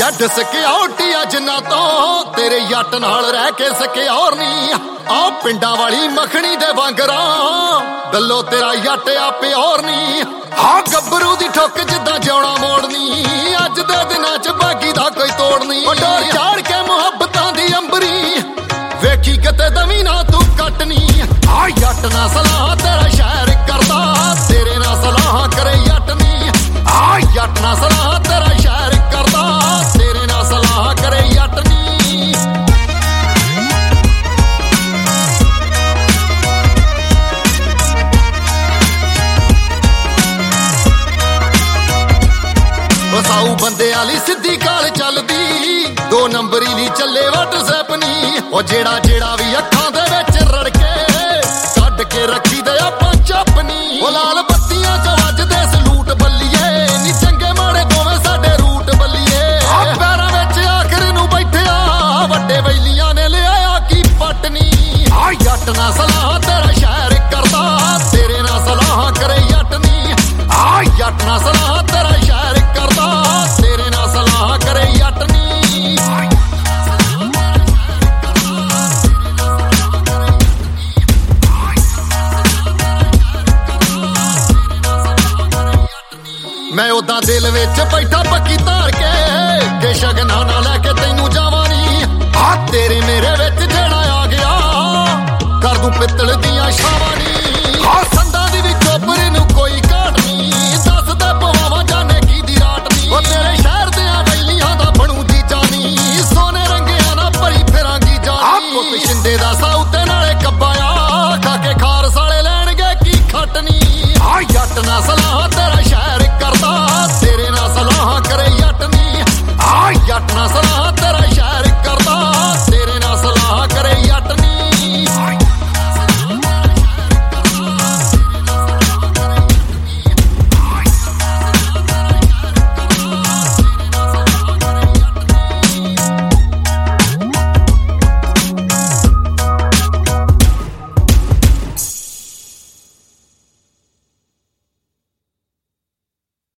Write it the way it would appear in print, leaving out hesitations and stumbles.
ਜੱਟ ਸਿਕਿਉਰਟੀ ਅਜਨਾ ਤੋਂ ਤੇਰੇ ਜੱਟ ਨਾਲ ਰਹਿ ਕੇ ਸਿਕਿਉਰ ਨਹੀਂ ਆ ਪਿੰਡਾਂ ਵਾਲੀ ਮੱਖਣੀ ਦੇ ਵਾਂਗਰਾਂ ਗੱਲੋਂ ਤੇਰਾ ਜੱਟ ਆ ਪਿਓਰ ਨਹੀਂ ਆ ਗੱਭਰੂ ਦੀ ਠੁੱਕ ਜਿੱਦਾਂ ਜਿਉਣਾ ਮੋੜਨੀ ਅੱਜ ਦੇ ਦਿਨਾਂ 'ਚ ਬਾਗੀ ਦਾ ਕੋਈ ਤੋੜ ਨਹੀਂ ਡੋਰ ਝਾੜ ਕੇ ਮੁਹੱਬਤਾਂ ਦੀ ਅੰਬਰੀ ਵੇਖੀ ਕਿਤੇ ਦਵੀ ਨਾ ਤੂੰ ਕੱਟਨੀ ਆ ਜੱਟ ਨਾ ਸਲਾਹ ਤੇਰਾ ਸ਼ਹਿਰ ਕਰਦਾ ਤੇਰੇ ਨਾਲ ਸਲਾਹ ਕਰੇ ਜੱਟ ਨਹੀਂ ਆ ਜੱਟ ਨਾ ਸਲਾਹ ਤੇਰਾ ਸ਼ਹਿਰ ਕਰਦਾ ਤੇਰੇ ਨਾਲ ਸਲਾਹ ਕਰੇ ਜੱਟ ਨਹੀਂ ਵਸਾਊ ਬੰਦਿਆਂ ਲਈ ਸਿੱਧੀ ਕਾਲ ਚੱਲਦੀ 2 ਨੰਬਰੀ ਲਈ ਚੱਲੇ WhatsApp ਨਹੀਂ ਉਹ ਜਿਹੜਾ ਵੀ ਅੱਖਾਂ ਦੇ ਵਿੱਚ ਰੜਕੇ ਕੱਢ ਕੇ ਰੱਖੀ ਦੇ ਆਪਾਂ ਚੱਪਨੀ ਉਹ ਲਾਲ ਬੱਤੀਆਂ 'ਚ ਵੱਜਦੇ ਸਲੂਟ ਬੱਲੀਏ ਨੀ ਚੰਗੇ ਮਾੜੇ ਦੋਵੇਂ ਸਾਡੇ ਰੂਟ ਬੱਲੀਏ ਪੈਰਾਂ ਵਿੱਚ ਆਖਰ ਨੂੰ ਬੈਠਿਆ ਵੱਡੇ ਵੈਲੀਆਂ ਨੇ ਲਿਆਇਆ ਕੀ ਪਟਨੀ ਆ ਜੱਟ ਨਾ ਸਲਾਹ ਤੇਰਾ ਸ਼ਹਿਰ ਕਰਦਾ ਤੇਰੇ ਨਾਲ ਸਲਾਹ ਕਰੇ ਜੱਟ ਨਹੀਂ ਆ ਜੱਟ ਨਾ ਸਲਾਹ ਤੇਰਾ ਸ਼ਹਿਰ ਕਰਦਾ ਤੇਰੇ ਨਾਲ ਸਲਾਹ ਕਰੇ ਜੱਟ ਨਹੀਂ ਮੈਂ ਉਦਾਂ ਦਿਲ ਵਿੱਚ ਬੈਠਾ ਪੱਕੀ ਧਾਰ ਕੇ ਸ਼ਗਨਾਂ ਨਾ ਲੈ ਕੇ ਤੈਨੂੰ ਜਾਵਾਂ ਨੀ ਆ ਤੇਰੇ ਮੇਰੇ ਵਿੱਚ ਜਿਹੜਾ ਆ ਗਿਆ ਕਰ ਦੂੰ ਪਿੱਤਲ ਦੀਆਂ ਛਾਵਾਂ ਨੀ ਆ ਸੰਦਾਂ ਦੀ ਵੀ ਚੋਪਰ ਨੂੰ ਕੋਈ ਘਾਟ ਨੀ ਦੱਸਦਾ ਪਵਾਵਾਂ ਜਾਣੇ ਕੀ ਦੀ ਰਾਟ ਨੀ ਉਹ ਤੇਰੇ ਸ਼ਹਿਰ ਦਿਆਂ ਵੈਲੀਆਂ ਦਾ ਬਣੂ ਜੀ ਜਾਨੀ ਸੋਨੇ ਰੰਗਿਆਂ ਨਾਲ ਭਰੀ ਫਿਰਾਂਗੀ ਜਾਨੀ ਪੁੱਤ ਸ਼ਿੰਦੇ ਦਾ ਸਾਊ ਤੇ ਨਾਲੇ ਕੱਬਾਇਆ ਖਾ ਕੇ ਖਾਰਸ ਵਾਲੇ ਲੈਣਗੇ ਕੀ ਖੱਟਨੀ ਆ ਜੱਟ ਨਾ ਸਲਾਹ ਤੇਰਾ